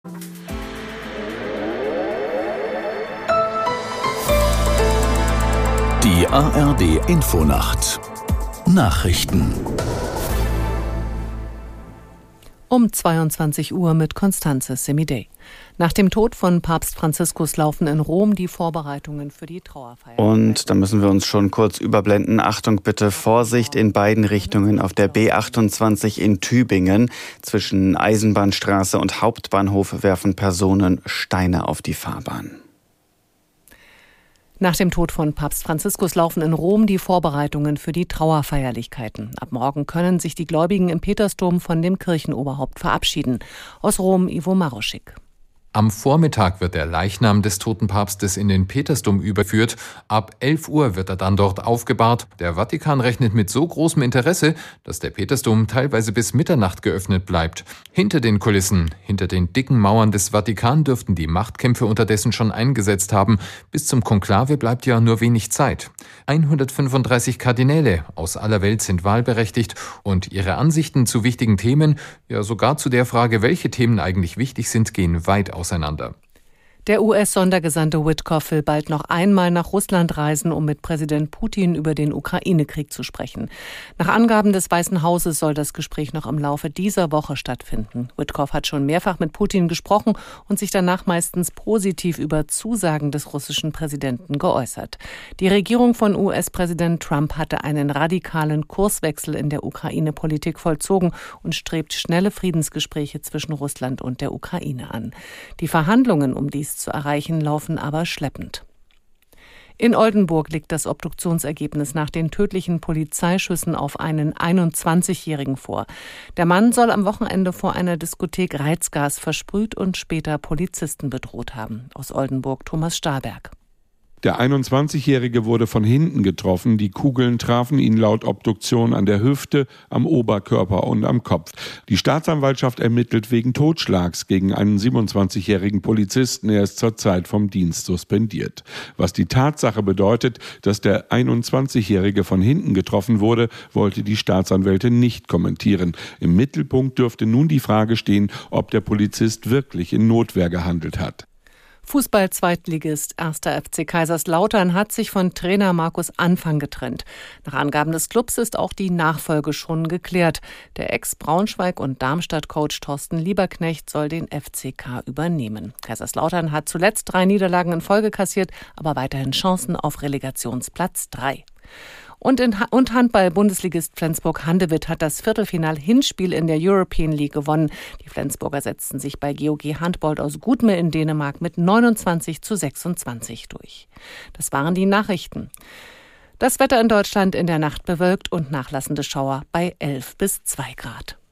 Die ARD-Infonacht Nachrichten um 22 Uhr mit Constanze Semidey. Nach dem Tod von Papst Franziskus laufen in Rom die Vorbereitungen für die Trauerfeier. Und da müssen wir uns schon kurz überblenden. Achtung bitte, Vorsicht in beiden Richtungen auf der B28 in Tübingen. Zwischen Eisenbahnstraße und Hauptbahnhof werfen Personen Steine auf die Fahrbahn. Nach dem Tod von Papst Franziskus laufen in Rom die Vorbereitungen für die Trauerfeierlichkeiten. Ab morgen können sich die Gläubigen im Petersdom von dem Kirchenoberhaupt verabschieden. Aus Rom Ivo Maroschik. Am Vormittag wird der Leichnam des toten Papstes in den Petersdom überführt. Ab 11 Uhr wird er dann dort aufgebahrt. Der Vatikan rechnet mit so großem Interesse, dass der Petersdom teilweise bis Mitternacht geöffnet bleibt. Hinter den Kulissen, hinter den dicken Mauern des Vatikan dürften die Machtkämpfe unterdessen schon eingesetzt haben. Bis zum Konklave bleibt ja nur wenig Zeit. 135 Kardinäle aus aller Welt sind wahlberechtigt und ihre Ansichten zu wichtigen Themen, ja sogar zu der Frage, welche Themen eigentlich wichtig sind, gehen weit auseinander. Der US-Sondergesandte Witkoff will bald noch einmal nach Russland reisen, um mit Präsident Putin über den Ukraine-Krieg zu sprechen. Nach Angaben des Weißen Hauses soll das Gespräch noch im Laufe dieser Woche stattfinden. Witkoff hat schon mehrfach mit Putin gesprochen und sich danach meistens positiv über Zusagen des russischen Präsidenten geäußert. Die Regierung von US-Präsident Trump hatte einen radikalen Kurswechsel in der Ukraine-Politik vollzogen und strebt schnelle Friedensgespräche zwischen Russland und der Ukraine an. Die Verhandlungen, um dies zu erreichen, laufen aber schleppend. In Oldenburg liegt das Obduktionsergebnis nach den tödlichen Polizeischüssen auf einen 21-Jährigen vor. Der Mann soll am Wochenende vor einer Diskothek Reizgas versprüht und später Polizisten bedroht haben. Aus Oldenburg Thomas Stahlberg. Der 21-Jährige wurde von hinten getroffen. Die Kugeln trafen ihn laut Obduktion an der Hüfte, am Oberkörper und am Kopf. Die Staatsanwaltschaft ermittelt wegen Totschlags gegen einen 27-jährigen Polizisten. Er ist zurzeit vom Dienst suspendiert. Was die Tatsache bedeutet, dass der 21-Jährige von hinten getroffen wurde, wollte die Staatsanwältin nicht kommentieren. Im Mittelpunkt dürfte nun die Frage stehen, ob der Polizist wirklich in Notwehr gehandelt hat. Fußball-Zweitligist 1. FC Kaiserslautern hat sich von Trainer Markus Anfang getrennt. Nach Angaben des Clubs ist auch die Nachfolge schon geklärt. Der Ex-Braunschweig- und Darmstadt-Coach Thorsten Lieberknecht soll den FCK übernehmen. Kaiserslautern hat zuletzt 3 Niederlagen in Folge kassiert, aber weiterhin Chancen auf Relegationsplatz 3. Und Handball-Bundesligist Flensburg-Handewitt hat das Viertelfinal-Hinspiel in der European League gewonnen. Die Flensburger setzten sich bei GOG Handbold aus Gudme in Dänemark mit 29:26 durch. Das waren die Nachrichten. Das Wetter in Deutschland in der Nacht bewölkt und nachlassende Schauer bei 11 bis 2 Grad.